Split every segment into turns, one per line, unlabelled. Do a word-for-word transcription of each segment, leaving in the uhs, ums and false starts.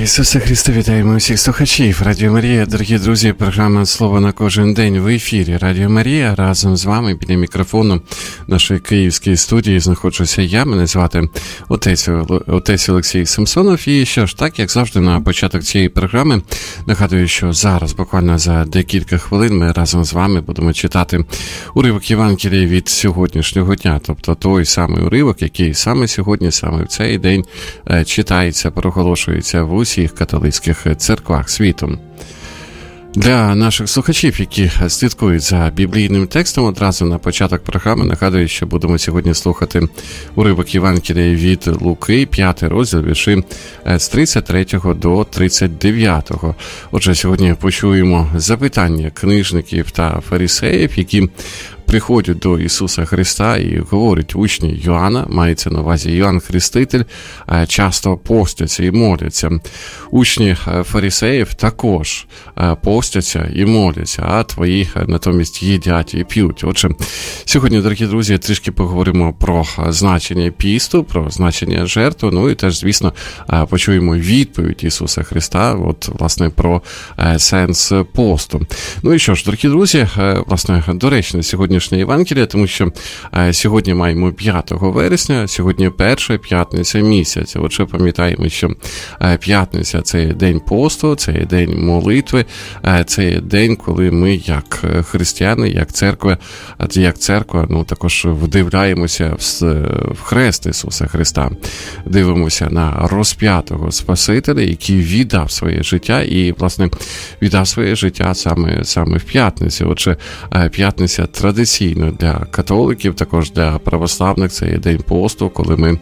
Ісусе Христе, вітаємо усіх слухачів. Радіо Марія, дорогі друзі, програма «Слово на кожен день» в ефірі. Радіо Марія, разом з вами біля мікрофону нашої київської студії знаходжуся я, мене звати отець, отець Олексій Самсонов. І що ж, так, як завжди, на початок цієї програми нагадую, що зараз, буквально за декілька хвилин, ми разом з вами будемо читати уривок Євангелія від сьогоднішнього дня. Тобто той самий уривок, який саме сьогодні, саме в цей день читається, проголошується в усіх католицьких церквах світу. Для наших слухачів, які слідкують за біблійним текстом, одразу на початок програми нагадую, що будемо сьогодні слухати уривок Євангелія від Луки, п'ятий розділ, вірші з тридцять третього до тридцять дев'ятого. Отже, сьогодні почуємо запитання книжників та фарисеїв, які приходять до Ісуса Христа і говорять: учні Йоанна, мається на увазі Йоанн Хреститель, часто постяться і моляться. Учні фарисеїв також постяться і моляться, а твої натомість їдять і п'ють. Отже, сьогодні, дорогі друзі, трішки поговоримо про значення пісту, про значення жертви, ну і теж, звісно, почуємо відповідь Ісуса Христа, от, власне, про сенс посту. Ну і що ж, дорогі друзі, власне, доречно сьогодні Євангелія, тому що е, сьогодні маємо п'ятого вересня, сьогодні перша п'ятниця місяця. Отже, пам'ятаємо, що е, п'ятниця – це день посту, це день молитви, е, це день, коли ми, як християни, як церква, як церква, ну, також вдивляємося в, в хрест Ісуса Христа, дивимося на розп'ятого Спасителя, який віддав своє життя і, власне, віддав своє життя саме, саме в п'ятницю. Отже, е, п'ятниця традиційна для католиків, також для православних, це є день посту, коли ми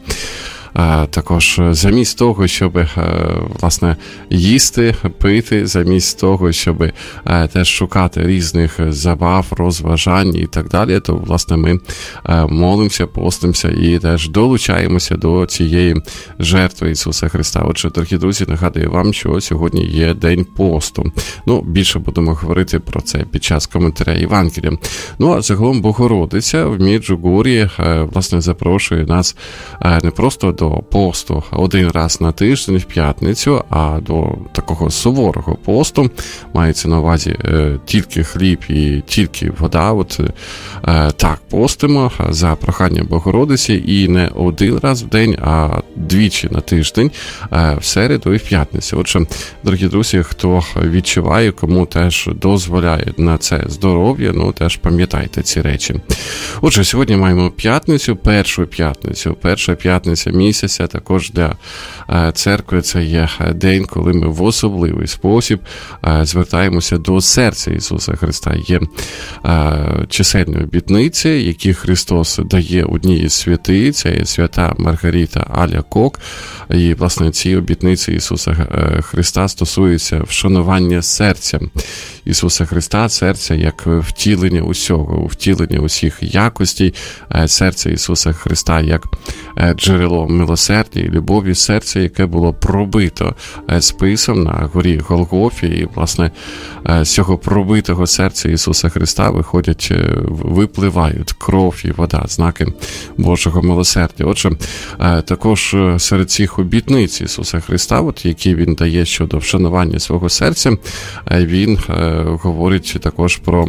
також замість того, щоб, власне, їсти, пити, замість того, щоб теж шукати різних забав, розважань і так далі, то, власне, ми молимося, постимося і теж долучаємося до цієї жертви Ісуса Христа. Отже, дорогі друзі, нагадую вам, що сьогодні є день посту. Ну, більше будемо говорити про це під час коментаря Євангелія. Ну, а загалом Богородиця в Меджугор'ї, власне, запрошує нас не просто до до посту один раз на тиждень в п'ятницю, а до такого суворого посту, мається на увазі е, тільки хліб і тільки вода. От е, так постимо за проханням Богородиці, і не один раз в день, а двічі на тиждень, е, в середу і в п'ятницю. Отже, дорогі друзі, хто відчуває, кому теж дозволяє на це здоров'я, ну теж пам'ятайте ці речі. Отже, сьогодні маємо п'ятницю, першу п'ятницю, перша п'ятниця місяця. Також для церкви це є день, коли ми в особливий спосіб звертаємося до серця Ісуса Христа. Є чисельні обітниці, які Христос дає одній із святиць, це є свята Маргарита Аля-Кок. І, власне, ці обітниці Ісуса Христа стосуються вшанування серця Ісуса Христа, серця як втілення усього, втілення усіх якостей, серця Ісуса Христа як джерело милосердя і любові, серця, яке було пробито списом на горі Голгофі. І, власне, з цього пробитого серця Ісуса Христа виходять, випливають кров і вода, знаки Божого милосердя. Отже, також серед цих обітниць Ісуса Христа, от, які Він дає щодо вшанування свого серця, Він говорить також про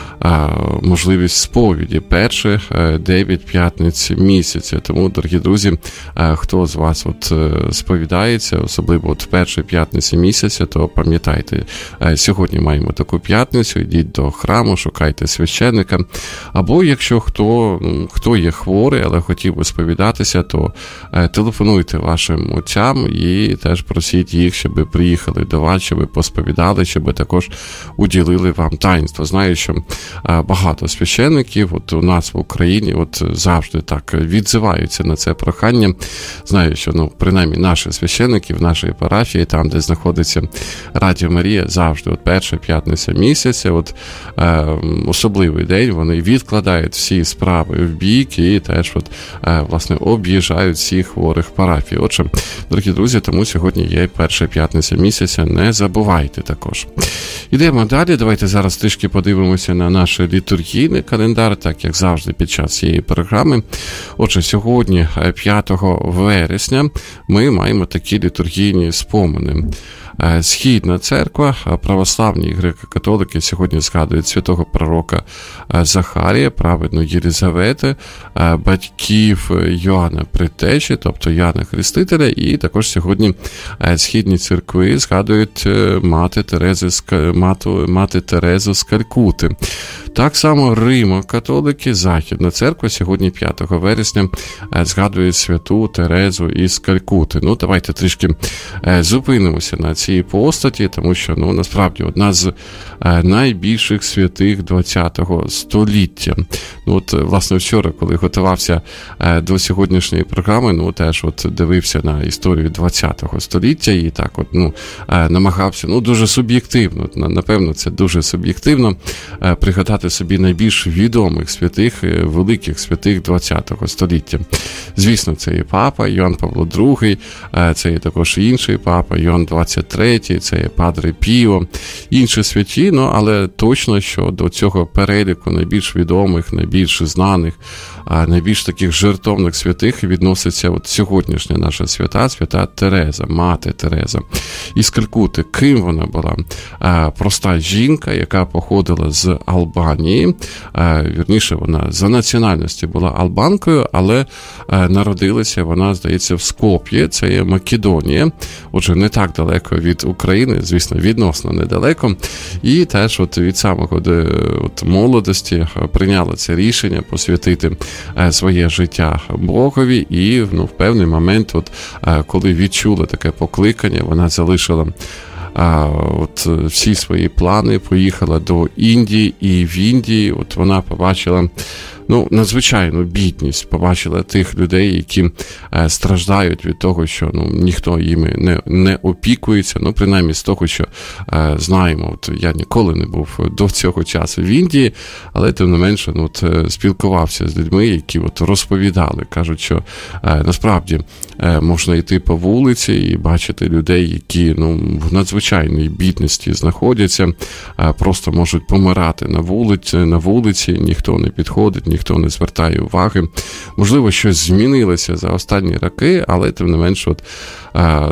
можливість сповіді перших дев'ять п'ятниць місяця. Тому, дорогі друзі, хто з вас от сповідається, особливо от в першій п'ятниці місяця, то пам'ятайте, сьогодні маємо таку п'ятницю, йдіть до храму, шукайте священника. Або якщо хто, хто є хворий, але хотів би сповідатися, то телефонуйте вашим отцям і теж просіть їх, щоб приїхали до вас, щоб посповідали, щоб також уділили вам таїнство. Знаю, що багато священників от у нас в Україні от завжди так відзиваються на це прохання. Знаю, що, ну, принаймні наші священники в нашій парафії, там, де знаходиться Радіо Марія, завжди от перша п'ятниця місяця, от е, особливий день, вони відкладають всі справи в бік і теж от, е, власне, об'їжджають всіх хворих парафій. Отже, дорогі друзі, тому сьогодні є перша п'ятниця місяця, не забувайте також. Ідемо далі, давайте зараз трішки подивимося на наш літургійний календар, так як завжди під час цієї програми. Отже, сьогодні, п'ятого вересня, ми маємо такі літургійні спомини. Східна церква, православні і греко-католики сьогодні згадують святого пророка Захарія, праведну Єлизавети, батьків Йоанна Предтечі, тобто Яна Хрестителя, і також сьогодні східні церкви згадують мати Терези, мату, мати Терезу з Калькути. Так само римо-католики, Західна церква сьогодні п'ятого вересня згадує святу Терезу із Калькути. Ну, давайте трішки зупинимося на цій постаті, тому що, ну, насправді, одна з найбільших святих ХХ століття. Ну, от, власне, вчора, коли готувався до сьогоднішньої програми, ну, теж от дивився на історію ХХ століття і так от, ну, намагався, ну, дуже суб'єктивно, напевно, це дуже суб'єктивно пригадати собі найбільш відомих святих, великих святих ХХ століття. Звісно, це і папа Йоанн Павло другий, це є також інший папа Йоанн двадцять третій, це є Падре Піо, інші святі, ну, але точно, що до цього переліку найбільш відомих, найбільш знаних, найбільш таких жертовних святих відноситься от сьогоднішня наша свята, свята Тереза, мати Тереза із Калькути. Ким вона була? Проста жінка, яка походила з Албанії, вірніше, вона за національності була албанкою, але народилася вона, здається, в Скоп'ї, це є Македонія, отже, не так далеко від України, звісно, відносно недалеко, і теж от від самого от молодості прийняла це рішення посвятити своє життя Богові, і, ну, в певний момент, от, коли відчула таке покликання, вона залишила А, от всі свої плани, поїхала до Індії, і в Індії от вона побачила, ну, надзвичайну бідність, побачила тих людей, які е, страждають від того, що, ну, ніхто їми не, не опікується, ну, принаймні з того, що е, знаємо. От я ніколи не був до цього часу в Індії, але тим не менше, ну, от, спілкувався з людьми, які от розповідали, кажуть, що е, насправді е, можна йти по вулиці і бачити людей, які, ну, в надзвичайній бідності знаходяться, е, просто можуть помирати на вулиці, на вулиці, ніхто не підходить, ніхто не звертає уваги. Можливо, щось змінилося за останні роки, але тим не менш, от, а,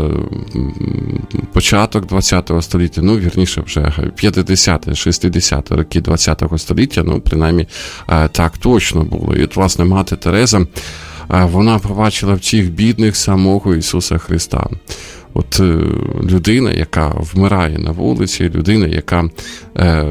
початок ХХ століття, ну, вірніше, вже п'ятдесяті, шістдесяті роки ХХ століття, ну, принаймні, а, так точно було. І от, власне, мати Тереза, а, вона побачила в цих бідних самого Ісуса Христа. От людина, яка вмирає на вулиці, людина, яка е,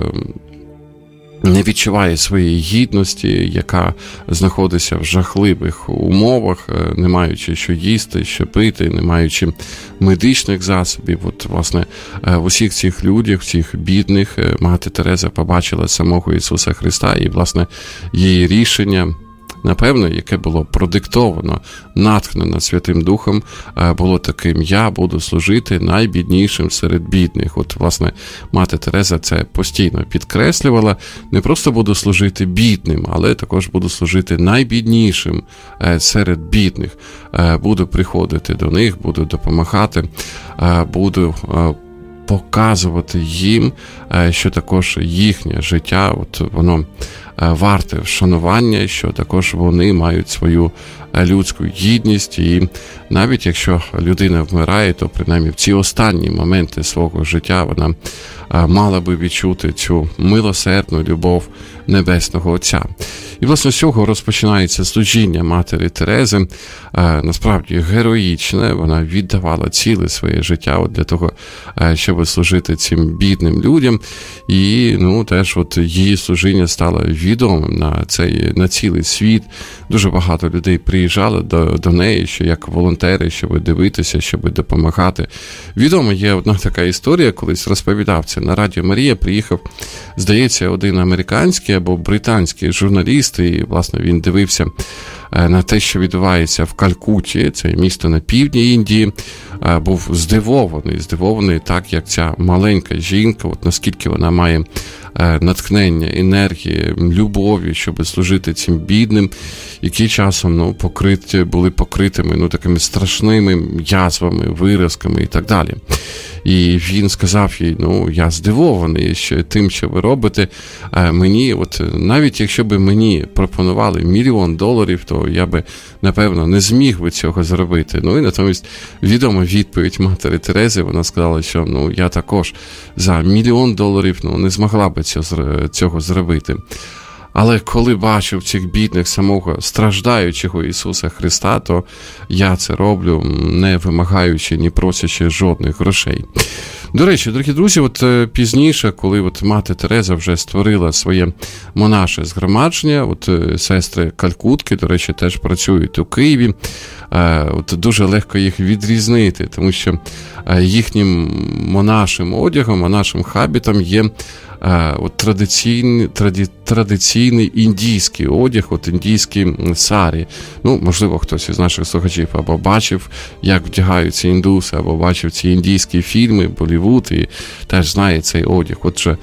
не відчуває своєї гідності, яка знаходиться в жахливих умовах, не маючи що їсти, що пити, не маючи медичних засобів. От, власне, в усіх цих людях, в цих бідних, мати Тереза побачила самого Ісуса Христа, і, власне, її рішення, напевно, яке було продиктовано, натхнено Святим Духом, було таким: я буду служити найбіднішим серед бідних. От, власне, мати Тереза це постійно підкреслювала. Не просто буду служити бідним, але також буду служити найбіднішим серед бідних. Буду приходити до них, буду допомагати, буду показувати їм, що також їхнє життя, от воно варте вшанування, що також вони мають свою людську гідність, і навіть якщо людина вмирає, то принаймні в ці останні моменти свого життя вона мала би відчути цю милосердну любов Небесного Отця. І, власне, з цього розпочинається служіння матері Терези, насправді героїчне. Вона віддавала ціле своє життя от для того, щоб служити цим бідним людям. І, ну, теж от її служіння стало відомим на цей, на цілий світ. Дуже багато людей приїжджали до, до неї, що як волонтери, щоб дивитися, щоб допомагати. Відомо є одна така історія, колись розповідав це на Радіо Марія, приїхав, здається, один американський або британський журналіст, і, власне, він дивився на те, що відбувається в Калькутті, це місто на півдні Індії, був здивований, здивований так, як ця маленька жінка, от наскільки вона має натхнення, енергії, любові, щоб служити цим бідним, які часом, ну, покриті, були покритими, ну, такими страшними язвами, виразками і так далі. І він сказав їй, ну, я здивований що тим, що ви робите. Мені, от навіть якщо б мені пропонували мільйон доларів, то я би, напевно, не зміг би цього зробити. Ну, і натомість відома відповідь матері Терези, вона сказала, що, ну, я також за мільйон доларів, ну, не змогла би цього, цього зробити. Але коли бачу в цих бідних самого страждаючого Ісуса Христа, то я це роблю, не вимагаючи, ні просячи жодних грошей. До речі, дорогі друзі, от пізніше, коли от мати Тереза вже створила своє монаше згромадження, от сестри Калькутки, до речі, теж працюють у Києві, от дуже легко їх відрізнити, тому що їхнім монашим одягом, монашим хабітом є от традиційний, траді, традиційний індійський одяг, от індійські сарі. Ну, можливо, хтось із наших слухачів або бачив, як вдягаються індуси, або бачив ці індійські фільми, Боллівуд, і теж знає цей одяг. Отже,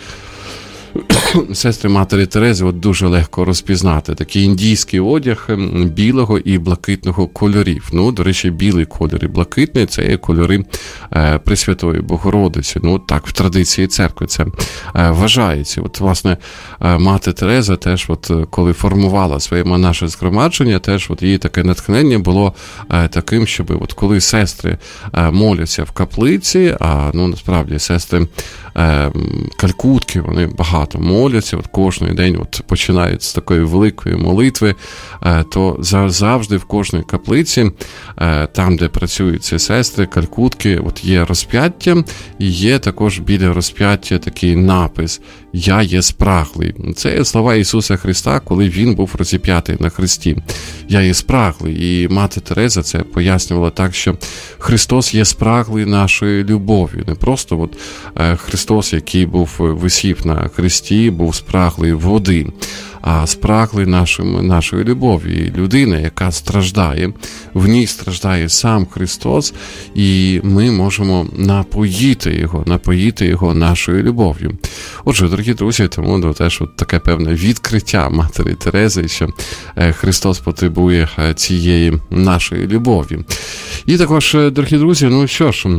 сестри матері Терези от дуже легко розпізнати. Такий індійський одяг білого і блакитного кольорів. Ну, до речі, білий кольор і блакитний – це є кольори е, Пресвятої Богородиці. Ну, так, в традиції церкви це е, вважається. От, власне, е, мати Тереза теж, от, коли формувала своє монаше згромадження, теж от, її таке натхнення було е, таким, щоб от, коли сестри е, моляться в каплиці, а, ну, насправді, сестри е, Калькутки, вони багато моляться, от кожен день от починають з такої великої молитви, то завжди в кожній каплиці, там, де працюють ці сестри, Калькутки, от є розп'яття, і є також біля розп'яття такий напис «Я є спраглий». Це є слова Ісуса Христа, коли Він був розіп'ятий на хресті. «Я є спраглий». І мати Тереза це пояснювала так, що Христос є спраглий нашої любові. Не просто от Христос, який був висів на хресті, був спраглий води, а спраглий нашим, нашої любові. І людина, яка страждає, в ній страждає сам Христос, і ми можемо напоїти його, напоїти його нашою любов'ю. Отже, дорогі друзі, тому ну, теж от таке певне відкриття матері Терези, що Христос потребує цієї нашої любові. І також, дорогі друзі, ну що ж,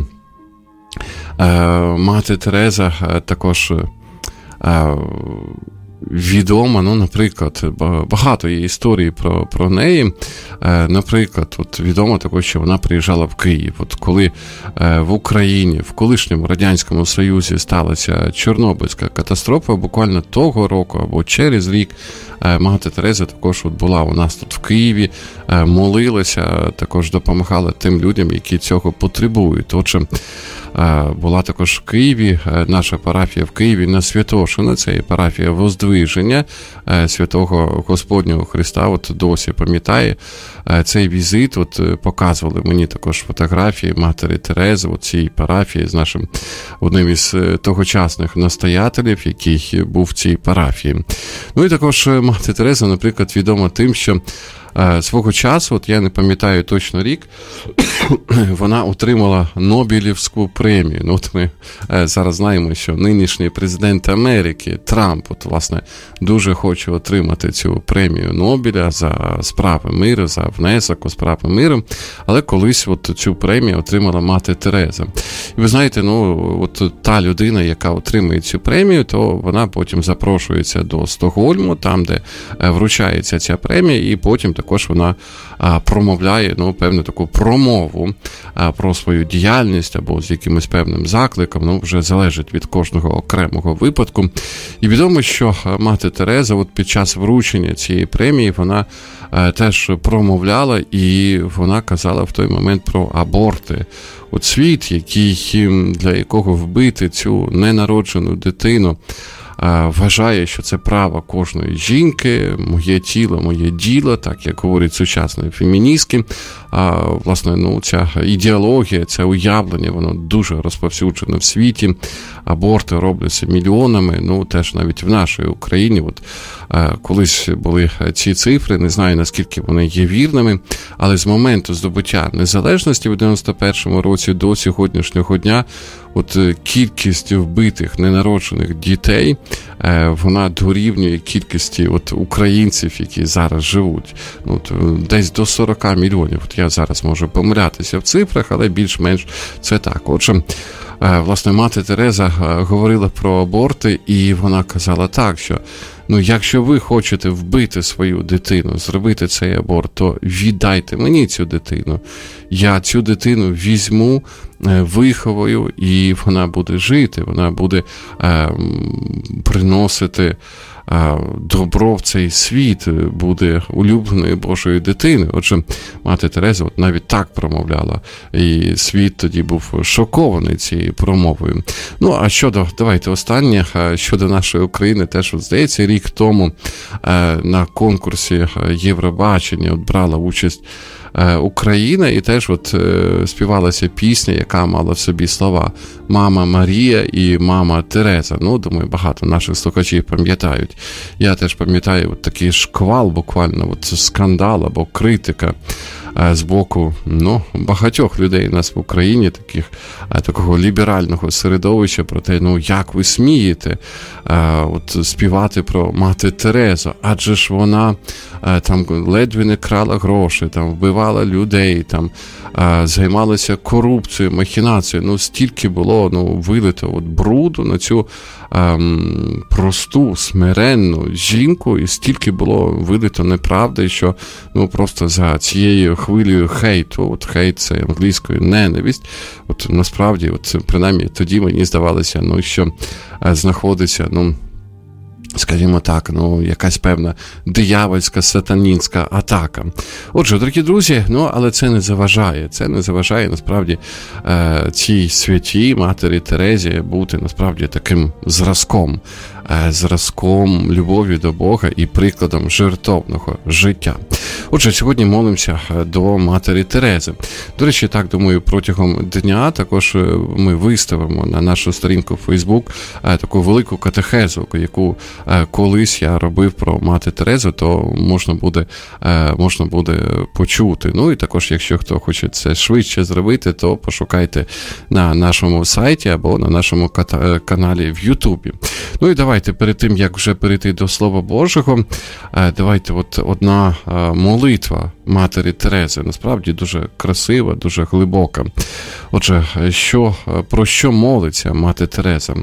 мати Тереза також відома, ну, наприклад, багато є історій про, про неї. Наприклад, от відомо також, що вона приїжджала в Київ. От коли в Україні, в колишньому Радянському Союзі сталася Чорнобильська катастрофа, буквально того року або через рік мати Тереза також от була у нас тут в Києві, молилася, також допомагала тим людям, які цього потребують. Отже, була також в Києві, наша парафія в Києві на Святошина, це є парафія Воздвиження Святого Господнього Христа, от досі пам'ятає цей візит, от показували мені також фотографії матері Терези, от цієї парафії з нашим одним із тогочасних настоятелів, який був в цій парафії. Ну і також мати Тереза, наприклад, відома тим, що свого часу, от я не пам'ятаю точно рік, вона отримала Нобелівську премію. Ну, от ми зараз знаємо, що нинішній президент Америки Трамп, от, власне, дуже хоче отримати цю премію Нобеля за справи миру, за внесок у справи миру, але колись от цю премію отримала мати Тереза. І ви знаєте, ну, от та людина, яка отримує цю премію, то вона потім запрошується до Стокгольму, там, де вручається ця премія, і потім також вона а, промовляє, ну, певну таку промову а, про свою діяльність або з якимось певним закликом, ну, вже залежить від кожного окремого випадку. І відомо, що мати Тереза от під час вручення цієї премії вона а, теж промовляла, і вона казала в той момент про аборти. От світ, який, для якого вбити цю ненароджену дитину, вважає, що це право кожної жінки, моє тіло, моє діло, так як говорять сучасні феміністки. А, власне, ну, ця ідеологія, це уявлення, воно дуже розповсюджено в світі. Аборти робляться мільйонами, ну, теж навіть в нашій Україні. От, а, колись були ці цифри, не знаю, наскільки вони є вірними, але з моменту здобуття незалежності в дев'яносто першому році до сьогоднішнього дня от кількість вбитих ненароджених дітей, вона дорівнює кількості от українців, які зараз живуть. От, десь до сорок мільйонів. От я зараз можу помилятися в цифрах, але більш-менш це так. Отже, власне, мати Тереза говорила про аборти, і вона казала так, що ну, якщо ви хочете вбити свою дитину, зробити цей аборт, то віддайте мені цю дитину. Я цю дитину візьму, виховую, і вона буде жити, вона буде е, приносити добро в цей світ, буде улюбленою Божою дитиною. Отже, мати Тереза от навіть так промовляла, і світ тоді був шокований цією промовою. Ну, а щодо, давайте останнє, щодо нашої України, теж, от, здається, рік тому на конкурсі Євробачення от брала участь Україна, і теж от співалася пісня, яка мала в собі слова «Мама Марія» і «Мама Тереза». Ну, думаю, багато наших слухачів пам'ятають. Я теж пам'ятаю от такий шквал, буквально, от скандал або критика з боку, ну, багатьох людей у нас в Україні, таких, такого ліберального середовища, про те, ну, як ви смієте от співати про мати Терезу, адже ж вона там ледве не крала гроші, там вбивала людей, там займалася корупцією, махінацією. Ну, стільки було, ну, вилито от бруду на цю ем, просту, смиренну жінку, і стільки було вилито неправди, що, ну, просто за цією хвилею хейту, от хейт це англійською ненависть, от насправді, от принаймні тоді мені здавалося, ну, що знаходиться, ну, скажімо так, ну, якась певна диявольська, сатанінська атака. Отже, дорогі друзі, ну, але це не заважає. Це не заважає, насправді, е, цій святій матері Терезі бути, насправді, таким зразком. Е, зразком любові до Бога і прикладом жертовного життя. Отже, сьогодні молимося до матері Терези. До речі, так, думаю, протягом дня також ми виставимо на нашу сторінку в Facebook таку велику катехезу, яку колись я робив про мати Терезу, то можна буде, можна буде почути. Ну і також, якщо хто хоче це швидше зробити, то пошукайте на нашому сайті або на нашому каналі в Ютубі. Ну і давайте, перед тим, як вже перейти до Слова Божого, давайте от одна молитва матері Терези, насправді дуже красива, дуже глибока. Отже, що, про що молиться мати Тереза?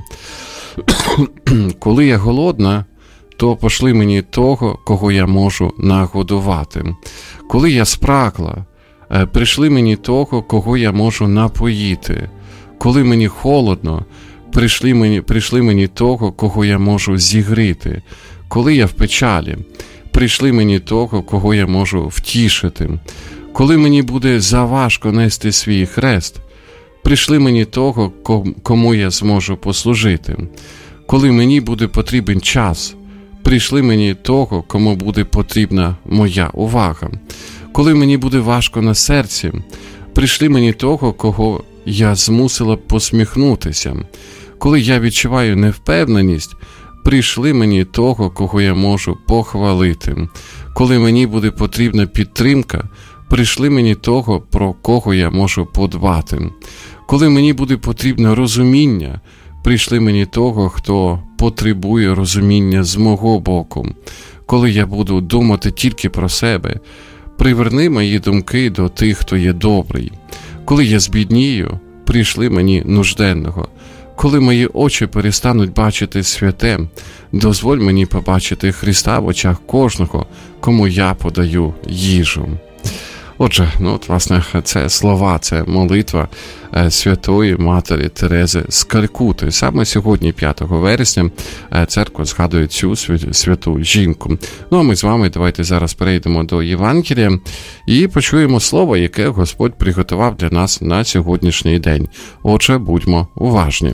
Коли я голодна, то пошли мені того, кого я можу нагодувати. Коли я спрагла, прийшли мені того, кого я можу напоїти. Коли мені холодно, прийшли мені, прийшли мені того, кого я можу зігріти. Коли я в печалі, прийшли мені того, кого я можу втішити. Коли мені буде заважко нести свій хрест, прийшли мені того, кому я зможу послужити. Коли мені буде потрібен час, прийшли мені того, кому буде потрібна моя увага. Коли мені буде важко на серці, прийшли мені того, кого я змусила посміхнутися. Коли я відчуваю невпевненість, прийшли мені того, кого я можу похвалити. Коли мені буде потрібна підтримка, прийшли мені того, про кого я можу подбати. Коли мені буде потрібне розуміння, прийшли мені того, хто потребує розуміння з мого боку. Коли я буду думати тільки про себе, приверни мої думки до тих, хто є добрий. Коли я збіднію, прийшли мені нужденного. Коли мої очі перестануть бачити святе, дозволь мені побачити Христа в очах кожного, кому я подаю їжу. Отже, ну от, власне, це слова, це молитва святої матері Терези з Калькути. Саме сьогодні, п'ятого вересня, церква згадує цю святу жінку. Ну, а ми з вами давайте зараз перейдемо до Євангелія і почуємо слово, яке Господь приготував для нас на сьогоднішній день. Отже, будьмо уважні.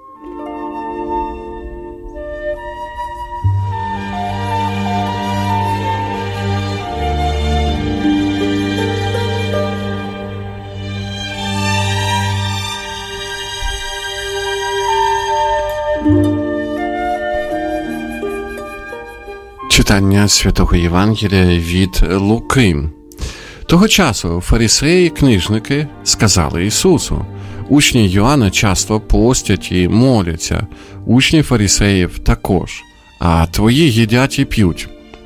Читання Святого Євангелія від Луки. Того часу фарисеї і книжники сказали Ісусу: учні Йоанна часто постять і моляться, учні фарисеїв також, а твої їдять і п'ють.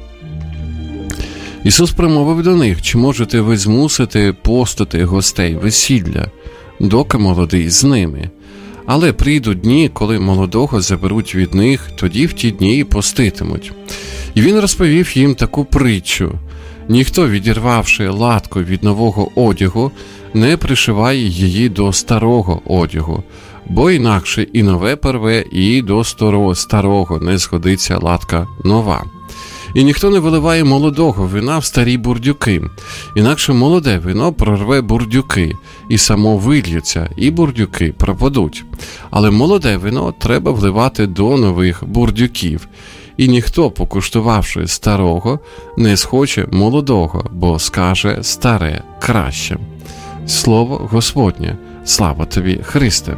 Ісус промовив до них: чи можете ви змусити постити гостей весілля, доки молодий з ними? Але прийдуть дні, коли молодого заберуть від них, тоді в ті дні і поститимуть. І він розповів їм таку притчу. Ніхто, відірвавши латку від нового одягу, не пришиває її до старого одягу, бо інакше і нове порве, і до старого не згодиться латка нова. І ніхто не виливає молодого вина в старі бурдюки, інакше молоде вино прорве бурдюки, і само вильється, і бурдюки пропадуть. Але молоде вино треба вливати до нових бурдюків. І ніхто, покуштувавши старого, не схоче молодого, бо скаже старе краще. Слово Господнє, слава тобі, Христе!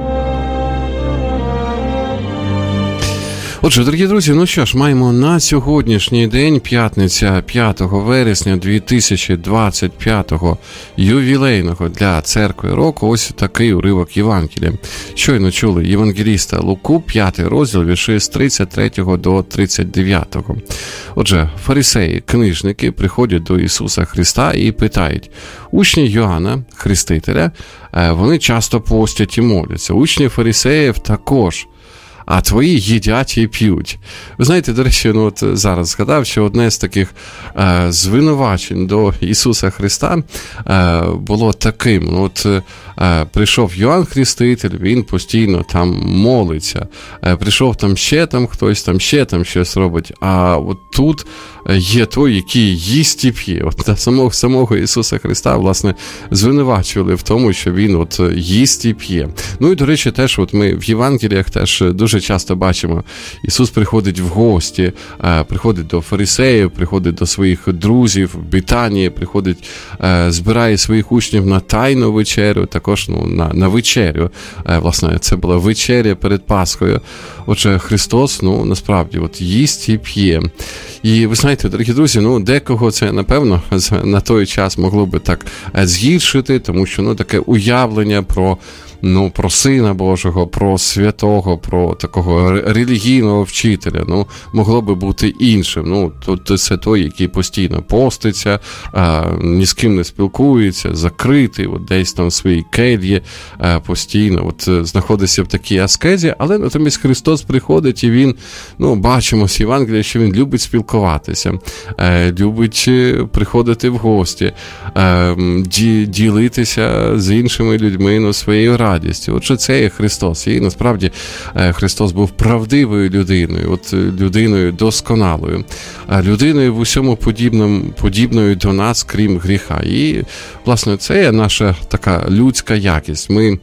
Отже, дорогі друзі, ну що ж, маємо на сьогоднішній день, п'ятниця, п'ятого вересня дві тисячі двадцять п'ятого, ювілейного для церкви року, ось такий уривок Євангелія. Щойно чули євангеліста Луку, п'ятий розділ, вірші з тридцять третього до тридцять дев'ятого. Отже, фарисеї, книжники приходять до Ісуса Христа і питають: учні Йоанна, Хрестителя, вони часто постять і моляться, учні фарисеїв також, а твої їдять і п'ють. Ви знаєте, до речі, ну от зараз згадав, що одне з таких е, звинувачень до Ісуса Христа е, було таким. Ну, от е, прийшов Йоанн Хреститель, він постійно там молиться. Е, прийшов там ще там хтось, там ще там щось робить. А от тут є той, який їсть і п'є. От самого, самого Ісуса Христа, власне, звинувачували в тому, що він от їсть і п'є. Ну і, до речі, теж от ми в Євангеліях теж дуже часто бачимо, Ісус приходить в гості, приходить до фарисеїв, приходить до своїх друзів в Бітанії, приходить, збирає своїх учнів на тайну вечерю, також ну, на, на вечерю. Власне, це була вечеря перед Пасхою. Отже, Христос, ну, насправді, от їсть і п'є. І ви знаєте, дорогі друзі, ну, декого це, напевно, на той час могло би так згіршити, тому що, ну, таке уявлення про ну, про Сина Божого, про святого, про такого релігійного вчителя, ну, могло би бути іншим. Ну, то це той, який постійно поститься, а, ні з ким не спілкується, закритий, от десь там в своїй кельї, а, постійно от знаходиться в такій аскезі, але натомість Христос приходить і він, ну, бачимо з Євангелія, що він любить спілкуватися, а, любить приходити в гості, а, ді, ділитися з іншими людьми, ну, своєю радістю. Отже, це є Христос. І насправді Христос був правдивою людиною, от людиною досконалою, людиною в усьому подібному, подібною до нас, крім гріха. І, власне, це є наша така людська якість. Ми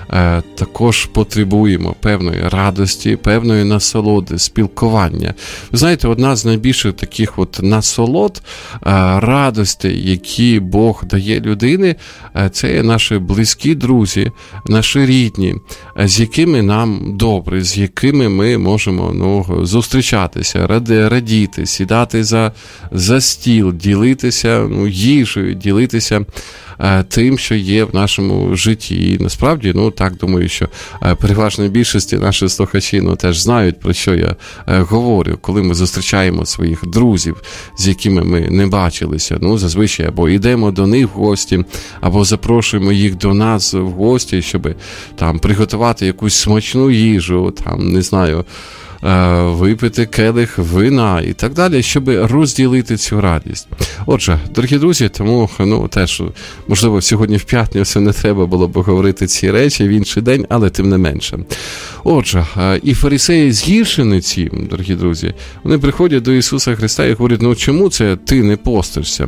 також потребуємо певної радості, певної насолоди, спілкування. Ви знаєте, одна з найбільших таких от насолод, радостей, які Бог дає людині, це є наші близькі друзі, наші рідні, з якими нам добре, з якими ми можемо ну, зустрічатися, радіти, сідати за, за стіл, ділитися ну, їжею, ділитися тим, що є в нашому житті. І насправді, ну так, думаю, що переважної більшості наші слухачі ну, теж знають, про що я говорю, коли ми зустрічаємо своїх друзів, з якими ми не бачилися. Ну, зазвичай або йдемо до них в гості, або запрошуємо їх до нас в гості, щоб там приготувати якусь смачну їжу, там, не знаю, випити келих вина і так далі, щоб розділити цю радість. Отже, дорогі друзі, тому, ну, теж, можливо, сьогодні в п'ятницю не треба було б говорити ці речі в інший день, але тим не менше. Отже, і фарисеї згіршені ці, дорогі друзі, вони приходять до Ісуса Христа і говорять, ну, чому це ти не постишся?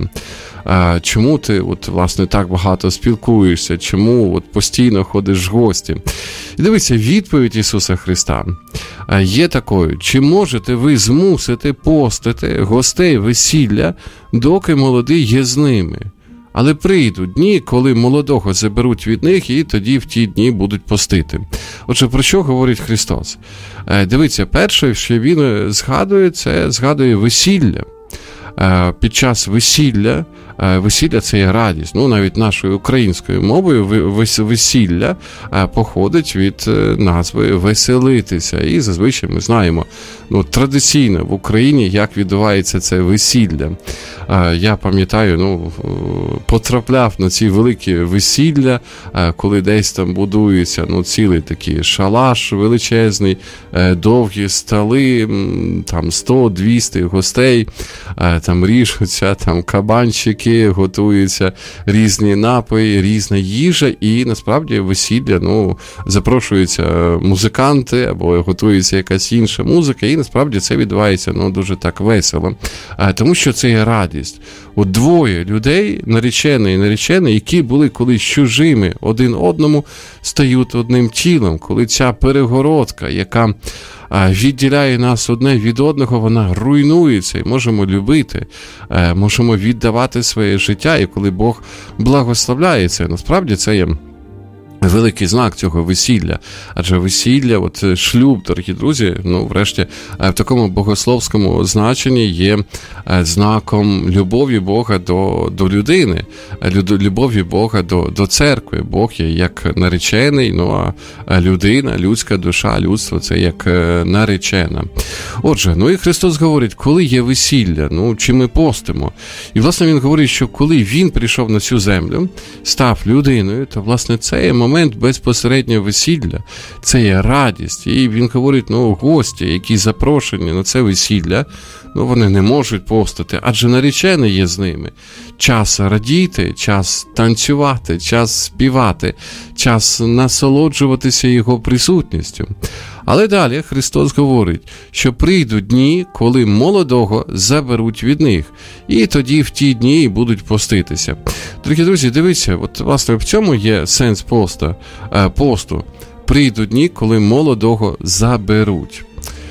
Чому ти, от, власне, так багато спілкуєшся? Чому от, постійно ходиш в гості? І дивіться, відповідь Ісуса Христа є такою: чи можете ви змусити постити гостей весілля, доки молоді є з ними? Але прийдуть дні, коли молодого заберуть від них, і тоді в ті дні будуть постити. Отже, про що говорить Христос? Дивіться, перше, що він згадує, це згадує весілля. під час весілля, весілля – це є радість. Ну, навіть нашою українською мовою весілля походить від назви «веселитися». І зазвичай ми знаємо, ну, традиційно в Україні, як відбувається це весілля. Я пам'ятаю, ну, потрапляв на ці великі весілля, коли десь там будується, ну, цілий такий шалаш величезний, довгі столи, там сто-двісті гостей, там ріжуться, там кабанчики, готуються різні напої, різна їжа, і насправді весілля, ну, запрошуються музиканти або готується якась інша музика, і насправді це відбувається, ну, дуже так весело, тому що це є радість. От двоє людей, наречений і наречений, які були колись чужими один одному, стають одним тілом, коли ця перегородка, яка відділяє нас одне від одного, вона руйнується, і можемо любити, можемо віддавати своє життя, і коли Бог благословляє це, насправді це є великий знак цього весілля. Адже весілля, от шлюб, дорогі друзі, ну, врешті, в такому богословському значенні є знаком любові Бога до, до людини, любові Бога до, до церкви. Бог є як наречений, ну, а людина, людська душа, людство – це як наречена. Отже, ну і Христос говорить, коли є весілля, ну, чи ми постимо? І, власне, Він говорить, що коли Він прийшов на цю землю, став людиною, то, власне, це є момент безпосереднього весілля, це є радість. І Він говорить, ну, гості, які запрошені на це весілля, ну, вони не можуть постити, адже наречений є з ними. Час радіти, час танцювати, час співати, час насолоджуватися Його присутністю. Але далі Христос говорить, що прийдуть дні, коли молодого заберуть від них, і тоді в ті дні будуть поститися. Дорогі друзі, дивіться, от, власне, в цьому є сенс посту. посту. Прийдуть дні, коли молодого заберуть.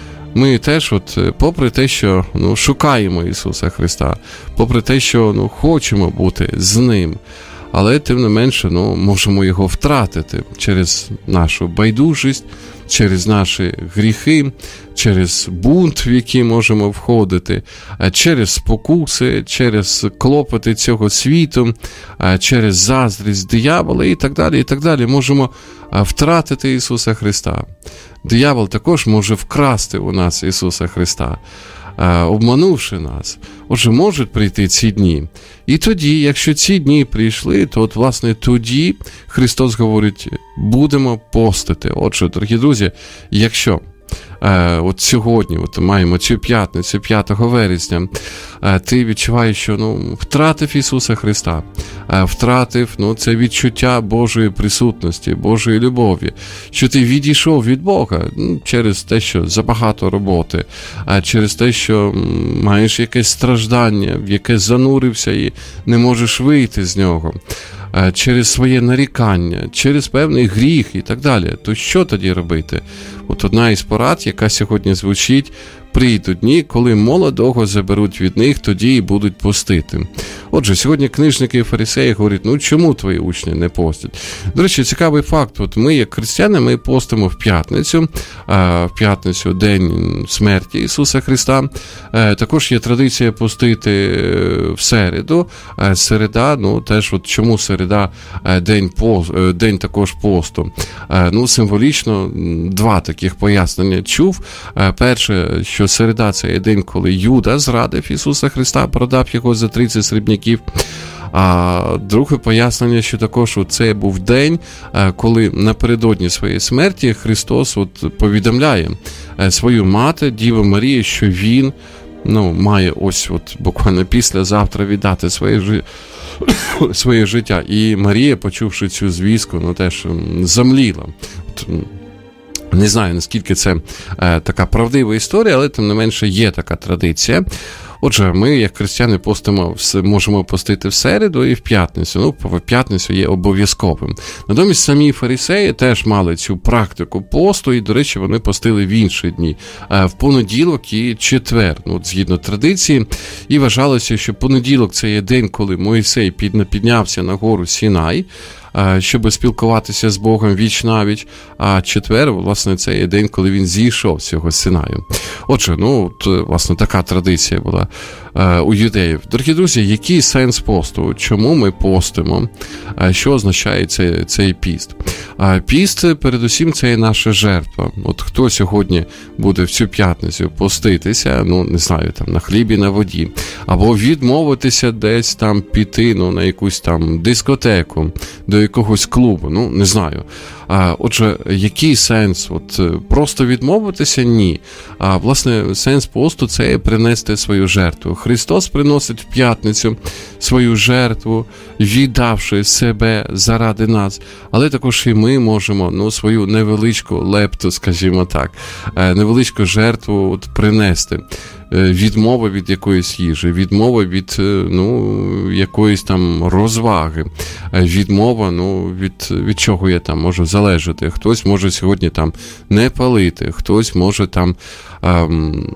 Ми теж, от, попри те, що, ну, шукаємо Ісуса Христа, попри те, що, ну, хочемо бути з Ним, але тим не менше, ну, можемо Його втратити через нашу байдужість, через наші гріхи, через бунт, в який можемо входити, через спокуси, через клопоти цього світу, через заздрість диявола і так далі, і так далі. Можемо втратити Ісуса Христа. Диявол також може вкрасти у нас Ісуса Христа, обманувши нас. Отже, можуть прийти ці дні. І тоді, якщо ці дні прийшли, то от, власне, тоді Христос говорить, будемо постити. Отже, дорогі друзі, якщо е, от сьогодні от маємо цю п'ятницю, п'ятого вересня, е, ти відчуваєш, що, ну, втратив Ісуса Христа, е, втратив, ну, це відчуття Божої присутності, Божої любові, що ти відійшов від Бога, ну, через те, що забагато роботи, е, через те, що маєш якесь страждання, в яке занурився і не можеш вийти з нього, е, через своє нарікання, через певний гріх і так далі, то що тоді робити? От одна із порад, яка сьогодні звучить, прийдуть дні, коли молодого заберуть від них, тоді і будуть постити. Отже, сьогодні книжники і фарисеї говорять, ну чому твої учні не постять? До речі, цікавий факт, от ми, як християни, ми постимо в п'ятницю, в п'ятницю, день смерті Ісуса Христа. Також є традиція постити в середу. Середа, ну теж, от чому середа, день, пост, день також посту? Ну, символічно два таких пояснення чув. Перше, що середа – це є день, коли Юда зрадив Ісуса Христа, продав його за тридцять срібняків. А друге пояснення, що також це був день, коли напередодні своєї смерті Христос от повідомляє свою мати, Діву Марію, що Він, ну, має ось от буквально післязавтра віддати своє життя. своє життя. І Марія, почувши цю звістку, ну теж замліла. Не знаю, наскільки це е, така правдива історія, але тим не менше є така традиція. Отже, ми, як християни, постимо, можемо постити в середу і в п'ятницю. Ну, в п'ятницю є обов'язковим. Натомість самі фарисеї теж мали цю практику посту, і, до речі, вони постили в інші дні. В понеділок і четвер, ну, згідно традиції. І вважалося, що понеділок – це є день, коли Мойсей піднявся на гору Сінай, щоб спілкуватися з Богом віч-навіч, а четвер, власне, це є день, коли він зійшов з цього Синаю. Отже, ну, от, власне, така традиція була у юдеїв. Дорогі друзі, який сенс посту? Чому ми постимо? Що означає цей, цей піст? Піст, передусім, це є наша жертва. От хто сьогодні буде в цю п'ятницю поститися, ну, не знаю, там, на хлібі, на воді, або відмовитися десь там піти, ну, на якусь там дискотеку, до якогось клубу, ну, не знаю. А, отже, який сенс? От просто відмовитися? Ні. А, власне, сенс посту – це принести свою жертву. Христос приносить в п'ятницю свою жертву, віддавши себе заради нас. Але також і ми можемо, ну, свою невеличку лепту, скажімо так, невеличку жертву от принести. Відмова від якоїсь їжі, відмова від, ну, якоїсь там розваги, відмова, ну, від, від чого я там можу залежати. Хтось може сьогодні там не палити, хтось може там... Ем,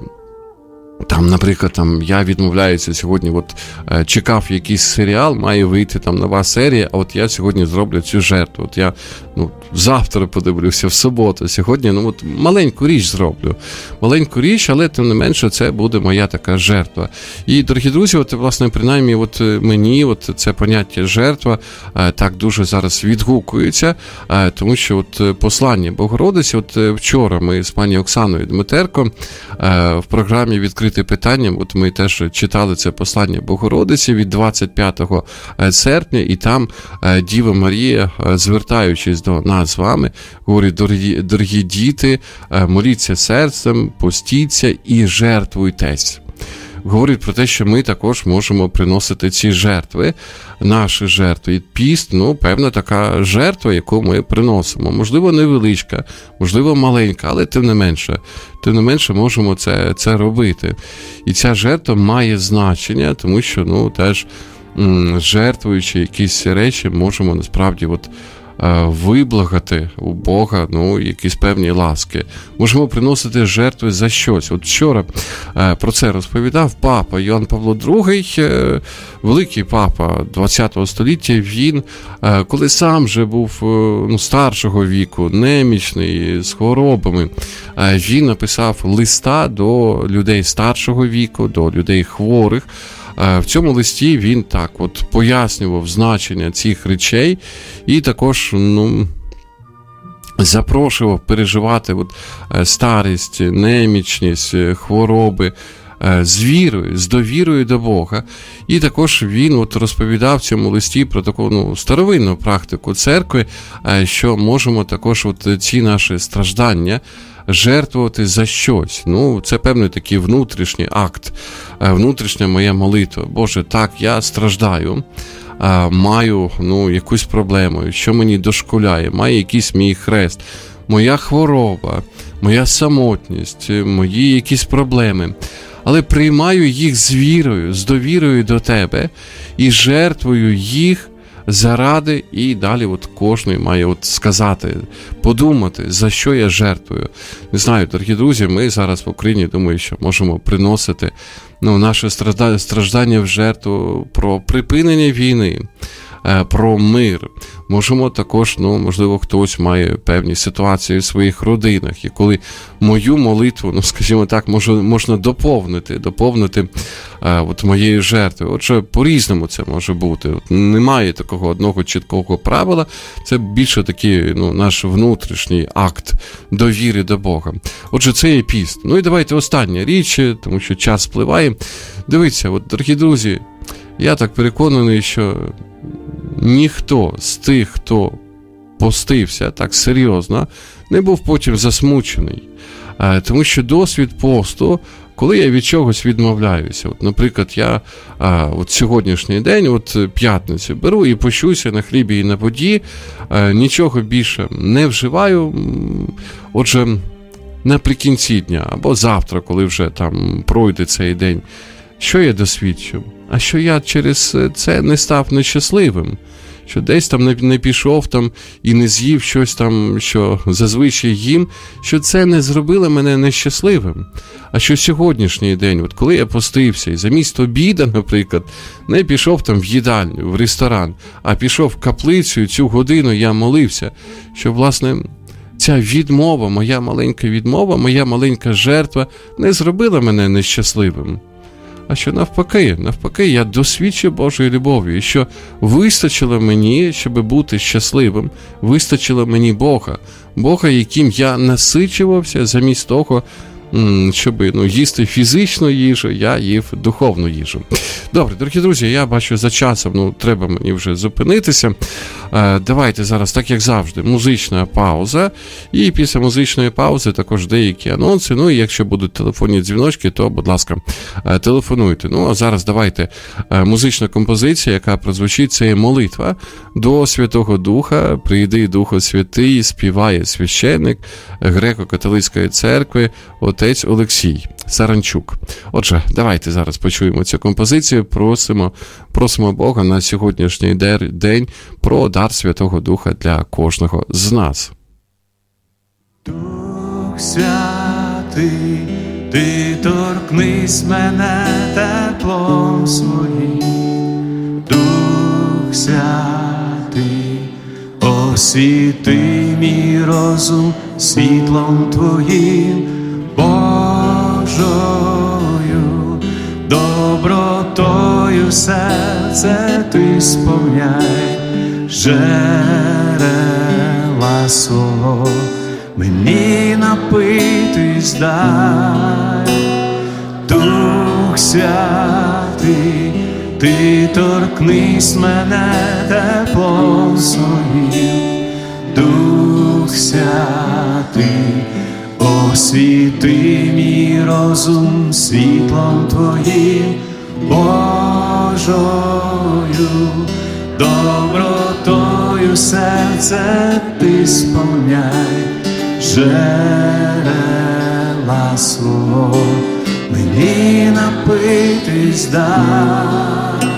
Там, наприклад, там, я відмовляюся сьогодні, от, е, чекав якийсь серіал, має вийти там нова серія, а от я сьогодні зроблю цю жертву. От я, ну, завтра подивлюся, в суботу, сьогодні, ну, от маленьку річ зроблю. Маленьку річ, але тим не менше це буде моя така жертва. І, дорогі друзі, от, власне, принаймні, от мені от це поняття жертва е, так дуже зараз відгукується, е, тому що от послання Богородиці, от вчора ми з пані Оксаною Дмитерко е, в програмі «Відкрите питання», от ми теж читали це послання Богородиці від двадцять п'ятого серпня, і там Діва Марія, звертаючись до нас з вами, говорить: дорогі, дорогі діти, моліться серцем, постіться і жертвуйтесь. Говорить про те, що ми також можемо приносити ці жертви, наші жертви. І піст, ну, певна така жертва, яку ми приносимо. Можливо, невеличка, можливо, маленька, але тим не менше. Тим не менше можемо це, це робити. І ця жертва має значення, тому що, ну, теж м- жертвуючи якісь речі, можемо насправді от виблагати у Бога, ну, якісь певні ласки. Можемо приносити жертви за щось. От вчора про це розповідав папа Йоанн Павло другий, великий папа ХХ століття. Він, коли сам вже був, ну, старшого віку, немічний, з хворобами, він написав листа до людей старшого віку, до людей хворих. В цьому листі він так от пояснював значення цих речей і також, ну, запрошував переживати от старість, немічність, хвороби з вірою, з довірою до Бога. І також він от розповідав в цьому листі про таку, ну, старовинну практику церкви, що можемо також от ці наші страждання жертвувати за щось. Ну, це певний такий внутрішній акт, внутрішня моя молитва. Боже, так, я страждаю, маю, ну, якусь проблему, що мені дошкуляє, має якийсь мій хрест, моя хвороба, моя самотність, мої якісь проблеми. Але приймаю їх з вірою, з довірою до тебе і жертвую їх заради, і далі от кожен має от сказати, подумати, за що я жертвую. Не знаю, дорогі друзі, ми зараз в Україні, думаю, що можемо приносити, ну, наше страждання в жертву про припинення війни, про мир. Можемо також, ну, можливо, хтось має певні ситуації в своїх родинах, і коли мою молитву, ну, скажімо так, може, можна доповнити, доповнити а, от моєю жертвою. Отже, по-різному це може бути. От немає такого одного чіткого правила, це більше такий, ну, наш внутрішній акт довіри до Бога. Отже, це є піст. Ну і давайте остання річ, тому що час спливає. Дивіться, от, дорогі друзі, я так переконаний, що ніхто з тих, хто постився так серйозно, не був потім засмучений. Тому що досвід посту, коли я від чогось відмовляюся, от, наприклад, я а, от сьогоднішній день, от п'ятницю, беру і пощуся на хлібі і на воді, а, нічого більше не вживаю, отже, наприкінці дня, або завтра, коли вже там пройде цей день, що я досвідчив? А що я через це не став нещасливим, що десь там не, не пішов там і не з'їв щось там, що зазвичай їм, що це не зробило мене нещасливим. А що сьогоднішній день, от коли я постився і замість обіда, наприклад, не пішов там в їдальню, в ресторан, а пішов в каплицю, і цю годину я молився, що, власне, ця відмова, моя маленька відмова, моя маленька жертва не зробила мене нещасливим. А що навпаки, навпаки, я досвідчив Божої любові, і що вистачило мені, щоб бути щасливим, вистачило мені Бога, Бога, яким я насичувався замість того, щоб ну, їсти фізичну їжу, я їв духовну їжу. Добре, дорогі друзі, я бачу за часом, ну, треба мені вже зупинитися. Е, давайте зараз, так як завжди, музична пауза. І після музичної паузи також деякі анонси. Ну, і якщо будуть телефонні дзвіночки, то, будь ласка, е, телефонуйте. Ну, а зараз давайте е, музична композиція, яка прозвучить, це є молитва до Святого Духа. Прийди, Духу Святий, співає священник Греко-католицької церкви отець Олексій Саранчук. Отже, давайте зараз почуємо цю композицію. Просимо, просимо Бога на сьогоднішній день про дар Святого Духа для кожного з нас.
Дух Святий, ти торкнись мене теплом своїм. Дух Святий, освіти мій розум світлом твоїм. Божою добротою серце ти сповняй, джерела свого мені напитись дай. Дух Святий, ти торкнись мене теплом своїм. Дух Святий, освіти мій розум світлом твоїм. Божою добротою серце ти сповняй, джерела свого мені напитись дай.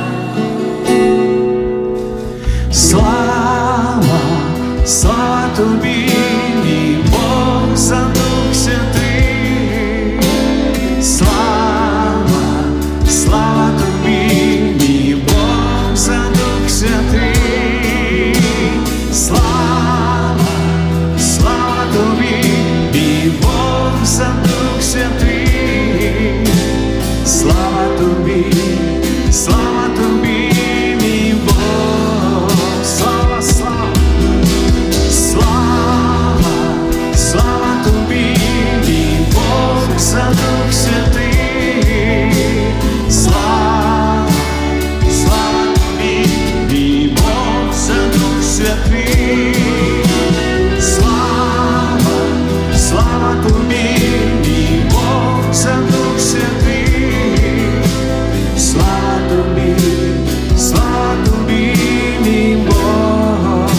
Слава, слава тобі, мій Бог, за Дух Святий. Слава, слава тобі, мій Бог, за Дух Святий. Слава, слава тобі, мій Бог, за Дух Святий. Слава тобі, слава тобі, мій Бог. Слава, слава, слава, слава тобі, мій Бог, за Дух Святий. Слава, слава тобі, мій Бог, за Дух Святий. Слава, слава тобі, мій Бог, за Дух Святий. Слава тобі, слава тобі, мій Бог.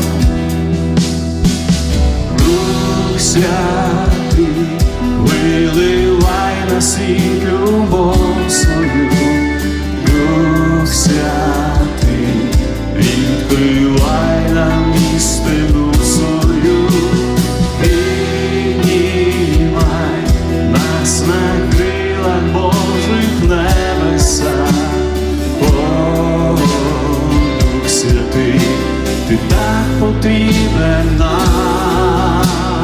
Дух Святий, виливай на світ любов свою. Дух Святий, відкривай нам істину свою. Піднімай нас на крилах Божих небесах. О, Дух Святий, ти так потрібен нам.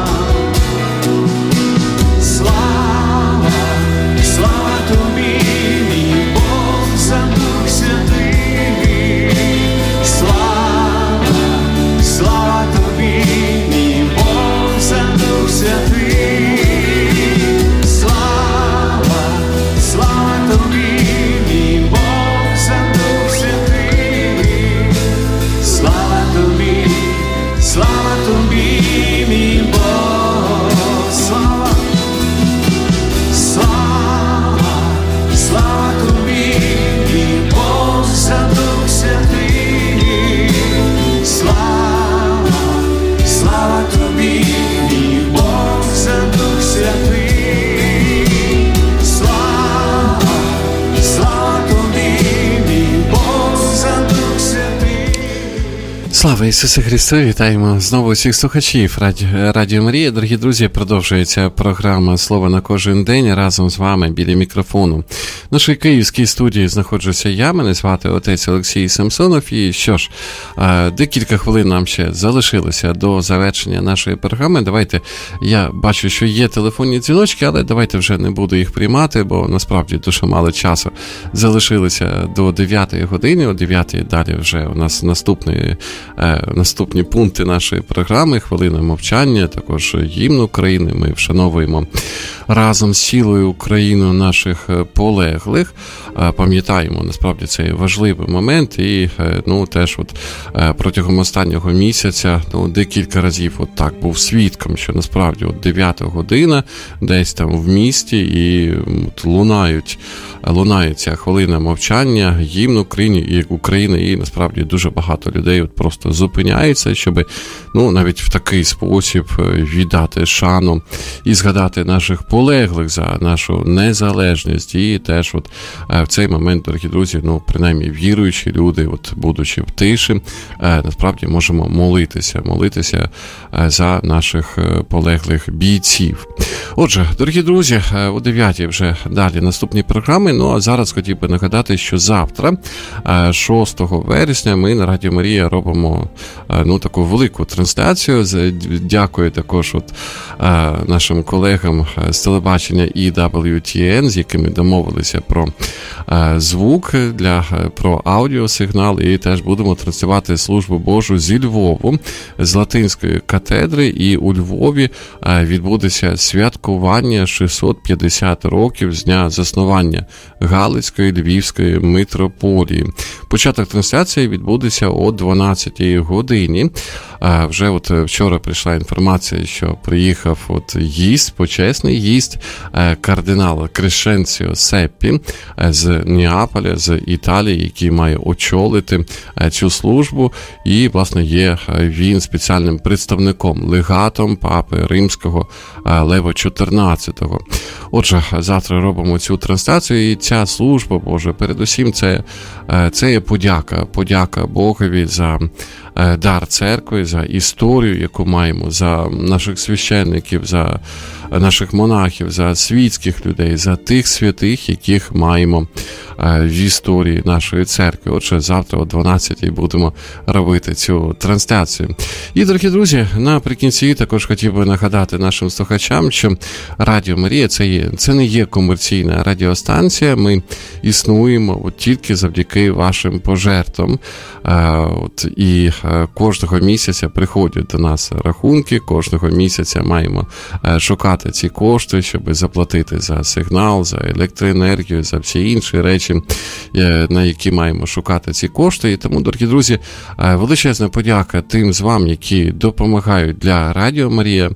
Слава, слава тобі, мій Бог, за Дух Святий. Слава, слава тобі, мій Бог, за Дух Святий. Слава, слава тобі, мій Бог, за Дух Святий. Слава тобі, слава тобі,
Слава Ісусу Христу! Вітаємо знову всіх слухачів Радіо Марія. Дорогі друзі, продовжується програма «Слово на кожен день». Разом з вами біля мікрофону. В нашій київській студії знаходжуся я, мене звати отець Олексій Самсонов. І що ж, декілька хвилин нам ще залишилося до завершення нашої програми. Давайте, я бачу, що є телефонні дзвіночки, але давайте вже не буду їх приймати, бо насправді дуже мало часу залишилося до дев'ятої години. О дев'ятій далі вже у нас наступний Наступні пункти нашої програми, хвилина мовчання, також гімн України. Ми вшановуємо разом з цілою Україною наших полеглих. Пам'ятаємо, насправді, цей важливий момент. І ну, теж от протягом останнього місяця ну, декілька разів от так був свідком, що насправді от дев'ята година десь там в місті і от, лунають, лунає ця хвилина мовчання, гімн України і України, і насправді дуже багато людей от просто зупиняються, щоб ну, навіть в такий спосіб віддати шану і згадати наших полеглих за нашу незалежність. І теж от в цей момент, дорогі друзі, ну, принаймні віруючі люди, от будучи в тиші, насправді можемо молитися, молитися за наших полеглих бійців. Отже, дорогі друзі, о дев'ятій вже далі наступні програми. Ну, а зараз хотів би нагадати, що завтра, шостого вересня, ми на Радіо Марія робимо ну, таку велику трансляцію. Дякую також от, нашим колегам з телебачення і дабл ю ті ен, з якими домовилися про звук, для, про аудіосигнал, і теж будемо транслювати службу Божу зі Львову, з Латинської катедри, і у Львові відбудеться святкування шістсот п'ятдесят років з дня заснування Галицької Львівської митрополії. Початок трансляції відбудеться о дванадцятій годині. А вже от вчора прийшла інформація, що приїхав от гість, почесний гість, кардинал Крещенціо Сеппі з Неаполя, з Італії, який має очолити цю службу. І, власне, є він спеціальним представником, легатом папи Римського Лева чотирнадцятого. Отже, завтра робимо цю трансляцію, і ця служба, Боже, передусім це, це є подяка, подяка Богові за дар церкви, за історію, яку маємо, за наших священників, за наших монахів, за світських людей, за тих святих, яких маємо в історії нашої церкви. Отже, завтра о дванадцятій будемо робити цю трансляцію. І, дорогі друзі, наприкінці також хотів би нагадати нашим слухачам, що Радіо Марія це, є, це не є комерційна радіостанція, ми існуємо от тільки завдяки вашим пожертвам. От, і кожного місяця приходять до нас рахунки, кожного місяця маємо шукати ці кошти, щоб заплатити за сигнал, за електроенергію, за всі інші речі, на які маємо шукати ці кошти. І тому, дорогі друзі, величезна подяка тим з вам, які допомагають для Радіо Марія.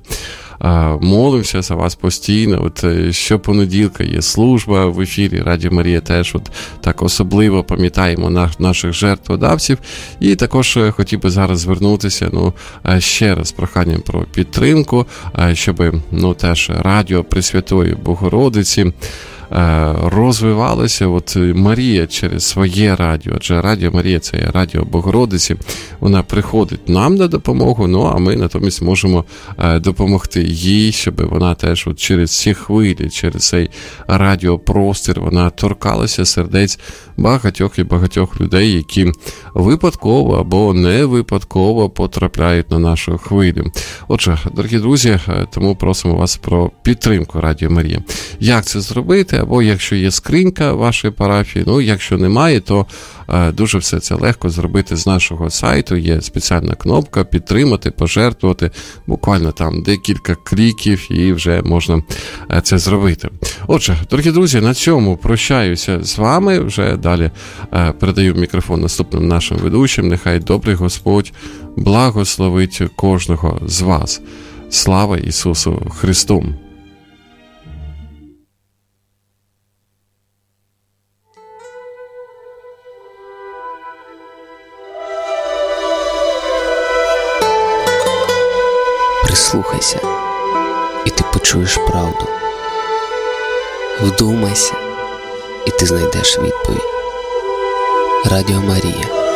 Молимося за вас постійно. От щопонеділка є служба в ефірі Радіо Марія, теж от так особливо пам'ятаємо на, наших жертводавців. І також хотів би зараз звернутися ну, ще раз з проханням про підтримку, щоб ну, теж Радіо Пресвятої Богородиці розвивалася от Марія через своє радіо, адже Радіо Марія – це Радіо Богородиці, вона приходить нам на допомогу, ну а ми натомість можемо допомогти їй, щоб вона теж от через ці хвилі, через цей радіопростір, вона торкалася сердець багатьох і багатьох людей, які випадково або не випадково потрапляють на нашу хвилю. Отже, дорогі друзі, тому просимо вас про підтримку Радіо Марія. Як це зробити? Або якщо є скринька вашої парафії, ну якщо немає, то е, дуже все це легко зробити з нашого сайту. Є спеціальна кнопка «Підтримати», «Пожертвувати». Буквально там декілька кліків і вже можна е, це зробити. Отже, дорогі друзі, на цьому прощаюся з вами. Вже далі е, передаю мікрофон наступним нашим ведучим. Нехай добрий Господь благословить кожного з вас. Слава Ісусу Христу!
Прислухайся, і ти почуєш правду. Вдумайся, і ти знайдеш відповідь. Радіо Марія.